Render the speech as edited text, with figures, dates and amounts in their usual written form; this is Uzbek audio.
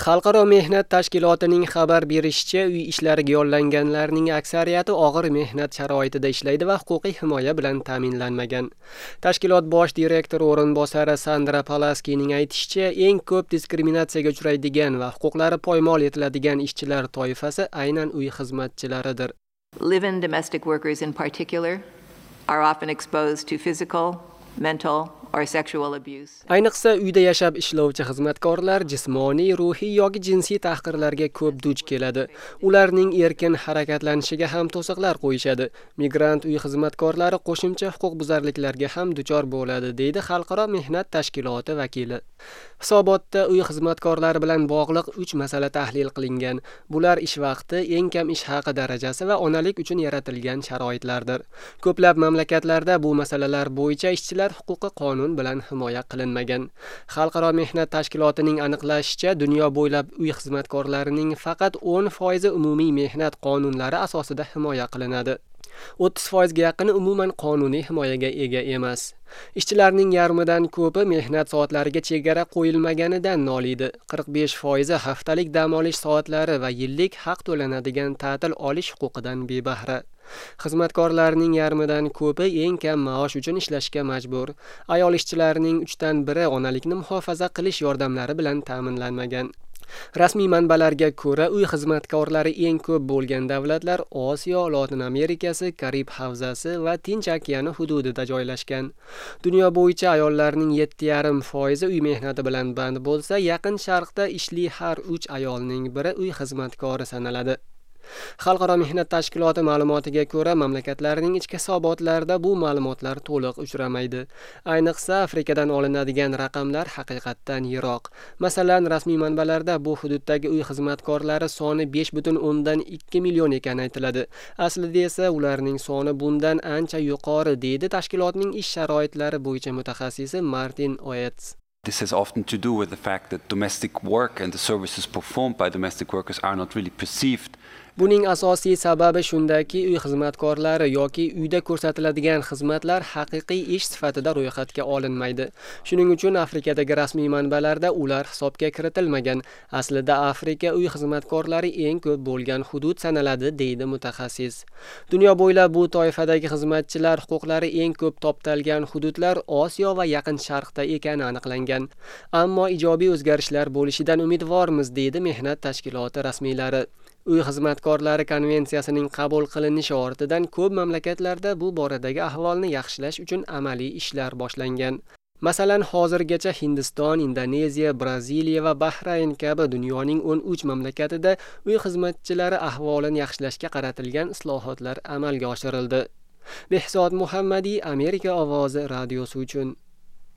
Xalqaro mehnat tashkilotining xabar berishicha, uy ishlariga yollanganlarning aksariyati og'ir mehnat sharoitida ishlaydi va huquqiy himoya bilan ta'minlanmagan. Tashkilot bosh direktori o'rinbosari Sandra Palaskining aytishicha, eng ko'p diskriminatsiyaga uchraydigan va huquqlari poymol etiladigan ishchilar toifasi aynan uy xizmatchilaridir. Live-in domestic workers in particular are often exposed to physical, mental or sexual abuse. Ayniqsa uyda yashab ishlovchi xizmatkorlar jismoniy, ruhiy yoki jinsiy tahqirlarga ko'p duch keladi. Ularning erkin harakatlanishiga ham to'siqlar qo'yishadi. Migrant uy xizmatkorlari qo'shimcha huquqbuzarliklarga ham duchor bo'ladi, deydi Xalqaro mehnat tashkiloti vakili. Hisobotda uy xizmatkorlari bilan bog'liq 3 masala tahlil qilingan. Bular ish vaqti, eng kam ish haqi darajasi va onalik uchun yaratilgan sharoitlardir. Ko'plab mamlakatlarda bu masalalar bo'yicha ishchilar huquqi qonun bilan himoya qilinmagan. Xalqaro mehnat tashkilotining aniqlashicha, dunyo bo'ylab uy xizmatkorlarining faqat 10% umumiy mehnat qonunlari asosida himoya qilinadi. 30% ga yaqini umuman qonuniy himoyaga ega emas. Ishchilarning yarmidan ko'pi mehnat soatlariga chegara qo'yilmaganidan noliydi. 45% haftalik dam olish soatlari va yillik haq to'lanadigan ta'til olish huquqidan bebahra. Xizmatkorlarning yarmidan ko'pi eng kam maosh uchun ishlashga majbur. Ayol ishchilarning 3dan 1 onalikni muhofaza qilish yordamlari bilan ta'minlanmagan. Rasmiy manbalarga ko'ra, uy xizmatkorlari eng ko'p bo'lgan davlatlar Osiyo, Lotin Amerikasi, Karib havzasi va Tinch okeani hududida joylashgan. Dunyo bo'yicha ayollarning 7,5% uy mehnati bilan band bo'lsa, Yaqin Sharqda ishli har 3 ayolning biri uy xizmatkori sanaladi. Xalqaro mehnat tashkiloti ma'lumotiga ko'ra, mamlakatlarning ichki hisobotlarida bu ma'lumotlar to'liq uchramaydi. Ayniqsa, Afrikadan olinadigan raqamlar haqiqatdan yiroq. Masalan, rasmiy manbalarda bu hududdagi uy xizmatkorlari soni 5,2 million ekani aytiladi. Aslida esa ularning soni bundan ancha yuqori, deydi tashkilotning ish sharoitlari bo'yicha mutaxassisi Martin Oetz. This has often to do with the fact that domestic work and the services performed by domestic workers are not really perceived. Buning asosiy sababi shundaki, uy xizmatkorlari yoki uyda ko'rsatiladigan xizmatlar haqiqiy ish sifatida ro'yxatga olinmaydi. Shuning uchun Afrikadagi rasmiy manbalarda ular hisobga kiritilmagan. Aslida Afrika uy xizmatkorlari eng ko'p bo'lgan hudud sanaladi, deydi mutaxassis. Dunyo bo'ylab bu toifadagi xizmatchilar huquqlari eng ko'p toptalgan hududlar Osiyo va Yaqin Sharqda ekani aniqlangan. Ammo ijobiy o'zgarishlar bo'lishidan umidvormiz, deydi mehnat tashkiloti rasmiylari. Uy xizmatkorlari konvensiyasining qabul qilinishi ortidan ko'p mamlakatlarda bu boradagi ahvolni yaxshilash uchun amaliy ishlar boshlangan. Masalan, hozirgacha Hindiston, Indoneziya, Braziliya va Bahrayn kabi dunyoning 13 mamlakatida uy xizmatchilari ahvolini yaxshilashga qaratilgan islohotlar amalga oshirildi. Behzod Muhammadiy, Amerika ovozi radiosi uchun.